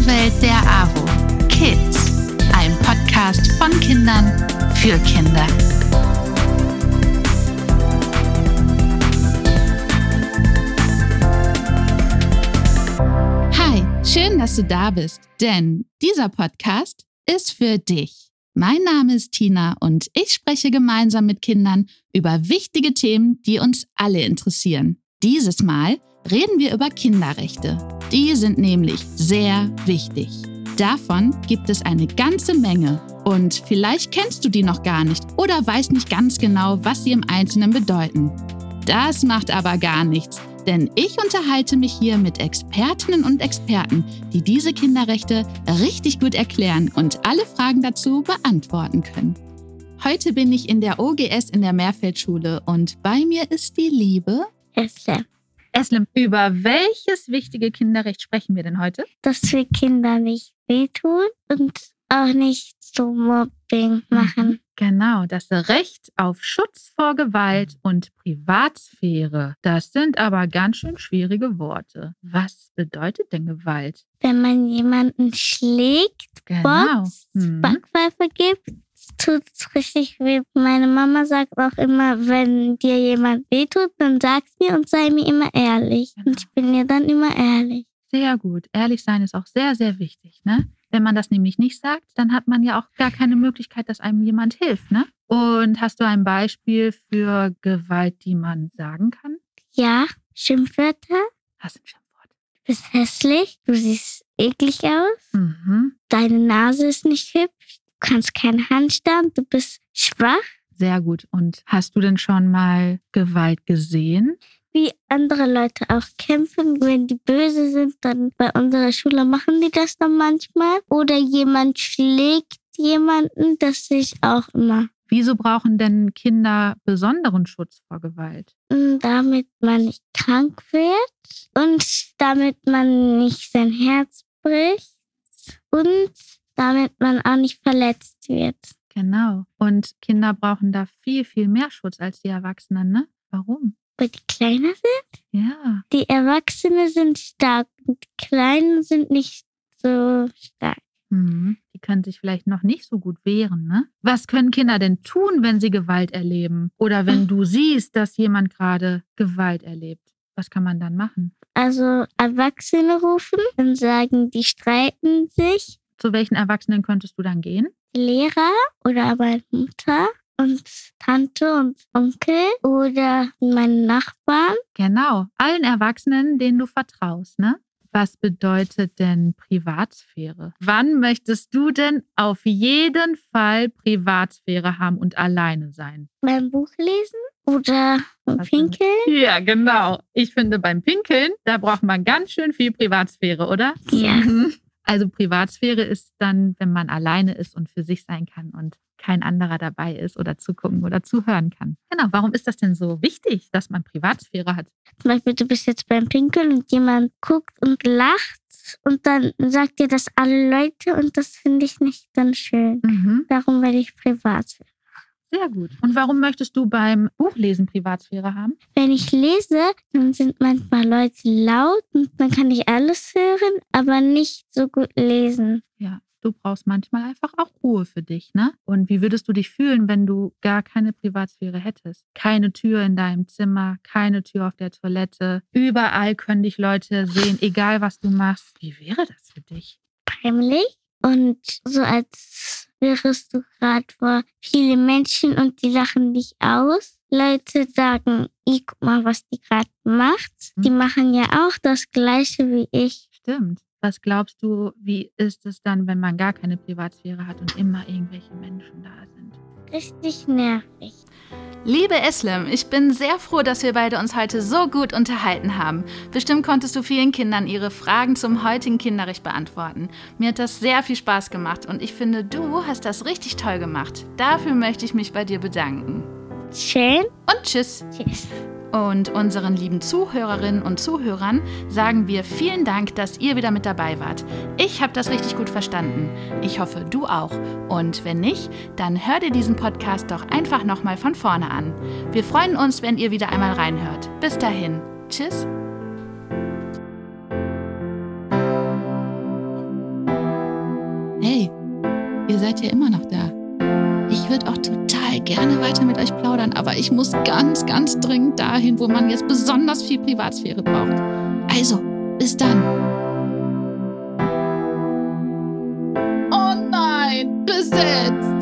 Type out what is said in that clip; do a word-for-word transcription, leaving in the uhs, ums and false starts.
Welt der AWO Kids, ein Podcast von Kindern für Kinder. Hi, schön, dass du da bist, denn dieser Podcast ist für dich. Mein Name ist Tina und ich spreche gemeinsam mit Kindern über wichtige Themen, die uns alle interessieren. Dieses Mal reden wir über Kinderrechte. Die sind nämlich sehr wichtig. Davon gibt es eine ganze Menge und vielleicht kennst du die noch gar nicht oder weißt nicht ganz genau, was sie im Einzelnen bedeuten. Das macht aber gar nichts, denn ich unterhalte mich hier mit Expertinnen und Experten, die diese Kinderrechte richtig gut erklären und alle Fragen dazu beantworten können. Heute bin ich in der O G S in der Meerfeldschule und bei mir ist die liebe Eslem. Eslem, über welches wichtige Kinderrecht sprechen wir denn heute? Dass wir Kinder nicht wehtun und auch nicht so Mobbing machen. Genau, das Recht auf Schutz vor Gewalt und Privatsphäre. Das sind aber ganz schön schwierige Worte. Was bedeutet denn Gewalt? Wenn man jemanden schlägt, Genau. boxt, Mhm. Backpfeife gibt, tut es richtig weh. Meine Mama sagt auch immer, wenn dir jemand wehtut, dann sag's mir und sei mir immer ehrlich. Genau. Und ich bin dir dann immer ehrlich. Sehr gut. Ehrlich sein ist auch sehr, sehr wichtig, ne? Wenn man das nämlich nicht sagt, dann hat man ja auch gar keine Möglichkeit, dass einem jemand hilft, ne? Und hast du ein Beispiel für Gewalt, die man sagen kann? Ja, Schimpfwörter. Hast du ein Schimpfwort? Du bist hässlich, du siehst eklig aus, Mhm. deine Nase ist nicht hübsch, du kannst keinen Handstand, du bist schwach. Sehr gut. Und hast du denn schon mal Gewalt gesehen? Wie andere Leute auch kämpfen, wenn die böse sind, dann bei unserer Schule machen die das dann manchmal. Oder jemand schlägt jemanden, das sehe ich auch immer. Wieso brauchen denn Kinder besonderen Schutz vor Gewalt? Damit man nicht krank wird und damit man nicht sein Herz bricht und damit man auch nicht verletzt wird. Genau. Und Kinder brauchen da viel, viel mehr Schutz als die Erwachsenen, ne? Warum? Weil die kleiner sind, Ja. die Erwachsenen sind stark und die Kleinen sind nicht so stark. Mhm. Die können sich vielleicht noch nicht so gut wehren, ne? Was können Kinder denn tun, wenn sie Gewalt erleben? Oder wenn du siehst, dass jemand gerade Gewalt erlebt? Was kann man dann machen? Also Erwachsene rufen und sagen, die streiten sich. Zu welchen Erwachsenen könntest du dann gehen? Lehrer oder meine Mutter und Tante und Onkel oder meine Nachbarn. Genau, allen Erwachsenen, denen du vertraust, ne? Was bedeutet denn Privatsphäre? Wann möchtest du denn auf jeden Fall Privatsphäre haben und alleine sein? Beim Buch lesen oder beim Was Pinkeln. Ja, genau. Ich finde, beim Pinkeln, da braucht man ganz schön viel Privatsphäre, oder? Ja. Mhm. Also Privatsphäre ist dann, wenn man alleine ist und für sich sein kann und kein anderer dabei ist oder zugucken oder zuhören kann. Genau, warum ist das denn so wichtig, dass man Privatsphäre hat? Zum Beispiel, du bist jetzt beim Pinkeln und jemand guckt und lacht und dann sagt dir das alle Leute und das finde ich nicht dann schön. Mhm. Darum werde ich Privatsphäre. Sehr gut. Und warum möchtest du beim Buchlesen Privatsphäre haben? Wenn ich lese, dann sind manchmal Leute laut und dann kann ich alles hören, aber nicht so gut lesen. Ja, du brauchst manchmal einfach auch Ruhe für dich, ne? Und wie würdest du dich fühlen, wenn du gar keine Privatsphäre hättest? Keine Tür in deinem Zimmer, keine Tür auf der Toilette. Überall können dich Leute sehen, egal was du machst. Wie wäre das für dich? Peinlich und so als wärst du gerade vor viele Menschen und die lachen dich aus. Leute sagen, ich guck mal, was die gerade macht. Hm. Die machen ja auch das Gleiche wie ich. Stimmt. Was glaubst du, wie ist es dann, wenn man gar keine Privatsphäre hat und immer irgendwelche Menschen da sind? Richtig nervig. Liebe Eslem, ich bin sehr froh, dass wir beide uns heute so gut unterhalten haben. Bestimmt konntest du vielen Kindern ihre Fragen zum heutigen Kinderrecht beantworten. Mir hat das sehr viel Spaß gemacht und ich finde, du hast das richtig toll gemacht. Dafür möchte ich mich bei dir bedanken. Schön. Und tschüss. Tschüss. Und unseren lieben Zuhörerinnen und Zuhörern sagen wir vielen Dank, dass ihr wieder mit dabei wart. Ich habe das richtig gut verstanden. Ich hoffe, du auch. Und wenn nicht, dann hör dir diesen Podcast doch einfach nochmal von vorne an. Wir freuen uns, wenn ihr wieder einmal reinhört. Bis dahin. Tschüss. Ihr seid ja immer noch da. Ich würde auch total gerne weiter mit euch plaudern, aber ich muss ganz, ganz dringend dahin, wo man jetzt besonders viel Privatsphäre braucht. Also, bis dann. Oh nein, besetzt!